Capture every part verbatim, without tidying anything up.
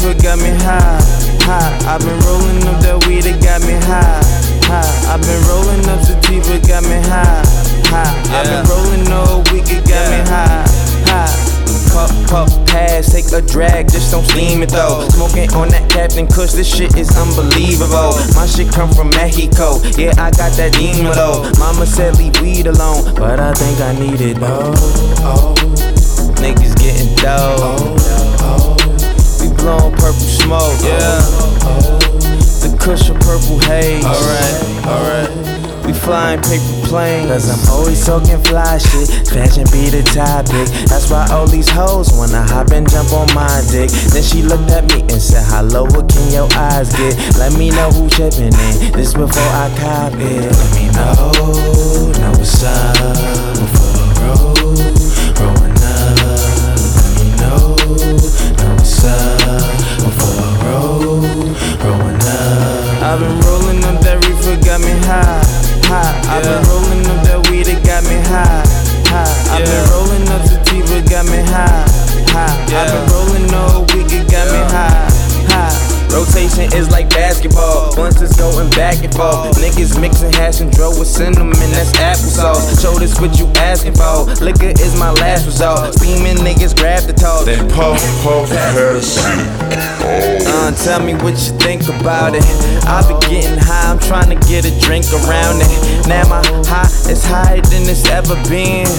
reefer got me high, high. I've been rolling up that weed, it got me high, high. I've been rolling up sativa, got me high, high. Yeah. I've been rolling all week, it got Yeah. me high, high. Puff, puff, pass, take a drag, just don't steam it though. Smoking on that Captain Kush, this shit is unbelievable. My shit come from Mexico, yeah, I got that demon though. Mama said leave weed alone, but I think I need it though. Oh, niggas getting dough. Oh, we blowing purple smoke, yeah. The Kush of purple haze. Alright, alright. We flying paper planes, cause I'm always talking fly shit. Fashion be the topic. That's why all these hoes wanna hop and jump on my dick. Then she looked at me and said, how low can your eyes get? Let me know who chipping in, this before I cop it. Let me know, know what's up before I roll, rolling up. Let me know, know what's up before I roll, rolling up. I've been rolling up that reefer, got me high, high. I've Yeah. been rolling up that weed, it got me high, high. I've Yeah. been rolling up sativa, got me high, high. Yeah. I've been rolling all week, it got me Yeah. high, high. Rotation is like basketball, blunts is going back and forth. Niggas mixing hash and dro with cinnamon, that's applesauce. Show this what you asking for, liquor is my last resort. Steaming niggas grab the talk, Then puff, puff, pass. Uh, tell me what you think about it. I be getting high, I'm trying to get a drink around it. Now my high is higher than it's ever been.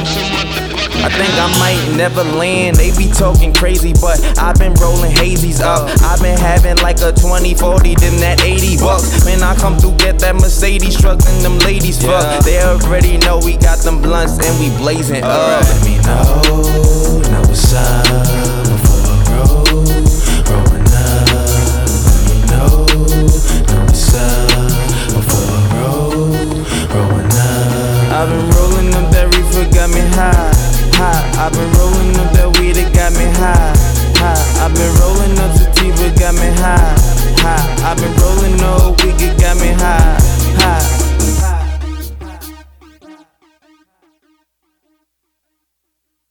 I think I might never land. They be talking crazy, but I've been rolling hazies up. I've been having like a twenty, forty, then that eighty bucks. Man, I come through, get that Mercedes truck and them ladies fuck. Yeah. They already know we got them blunts and we blazing up. Alright. Let me know, know what's up before I roll, rolling up. Let me know, know what's up before I roll, rolling up. I've been rolling up that reefer, got me high, high. I've been rolling up that weed, it got me high, high. I've been rolling up sativa, got me high, high. I've been rolling all week, it got me high.